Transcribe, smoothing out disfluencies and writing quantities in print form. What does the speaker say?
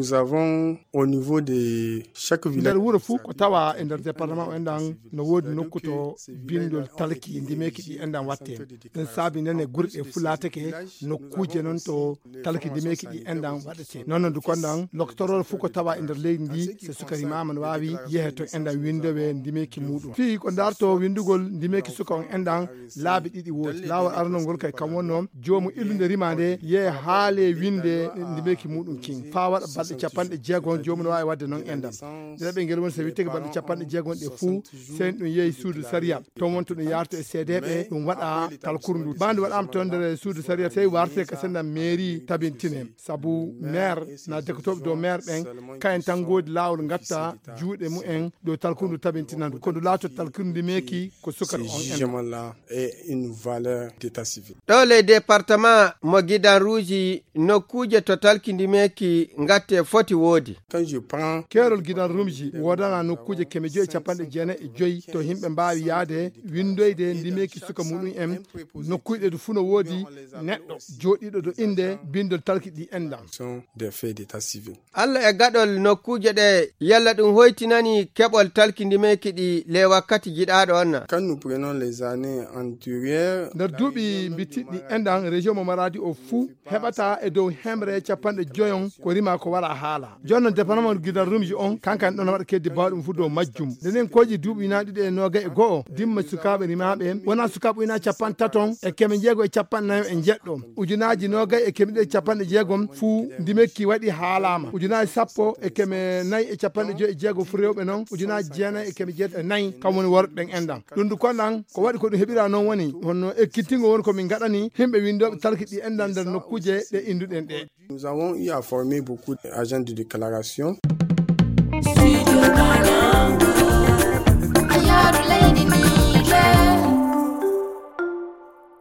Nous avons au niveau de chaque village. Wuro fu ko tawa e nder département endan no wodi nokkuto bindol talki ndimeki di endan watte den sabi nene gurde fulatake nokkuje non to talki ndimeki di endan wadete non du kondan loktorol fu ko tawa e nder leydi ndi se sukari maman wawi yeheto endan windowe ndimeki mudum fi ko darto windugol ndimeki suka on endan laabi didi woti lawol arnongol kay kam wonno jomu illude rimande ye haale winde ndimeki mudum king fa wada balde capanɗe jeegon jomu no wawi wadde non endan dina ɓe ngel won so witteke balde capanɗe jeegon ɗe fuu sen ɗum yeehi suudu saria ton wonto ɗum yarto e seedeɓe ɗum waɗa talkuru ndu bande waɗama toon nder suudu saria tawi warte ka sendan mairie tabintine saabu maire na dekkotoɓe dow maire ɓen kayen tan goodi lawol gatta juuɗe mumen dow talkuru ndu tabintinandu ko ndu laato talkuru ndi meeki ko sukar on ɗo le département mo gidanruji nokkuje to talkindi meeki gatte foti woodi keerol gidan rumji wodana nokkuje 995 to himɓe mbawi yaade windoyde ndimeki suka muɗum en nokkuyɗe do fu no woodi neɗɗo joɗiɗo do inde bindol talki ɗi endan allah e gaɗol nokkuje ɗe yalla ɗum hoytinani keɓol talki ndimeki ɗi le wakkati jiɗaɗo onna nder duuɓi mbittiɗɗi endan région mo maradi o fuu heɓata e dow hemre capanɗe joyon ko rima ko wala haala jonnon département gidan rumji on kankan ɗon waɗa keddi bawɗum fu dow majjum ndenen koji duuɓi naɗiɗe e noga e go'o dimma sukaɓe rimaɓe wona sukaɓe ujuna capan taton e keme jeego e capannayo e jeɗɗo ujunaji nogay e keme ɗiɗi e capanɗe jeegom fuu ndimekki waɗi haalama ujunaji sappo e keme nayyi e capanɗe joyi e jeego fu rewɓe noon ujunaji jeenayyi e keme jeeɗiɗi e nayyi kam woni worɓe ɓen endan ɗum du konɗan ko waɗi ko ɗum heɓira noon woni honno ekkittingo woni komin gaɗani himɓe windoɓe talki ɗi endan nder nokkuje ɗe induɗen ɗe. Nous avons eu à former beaucoup d'agents de déclaration.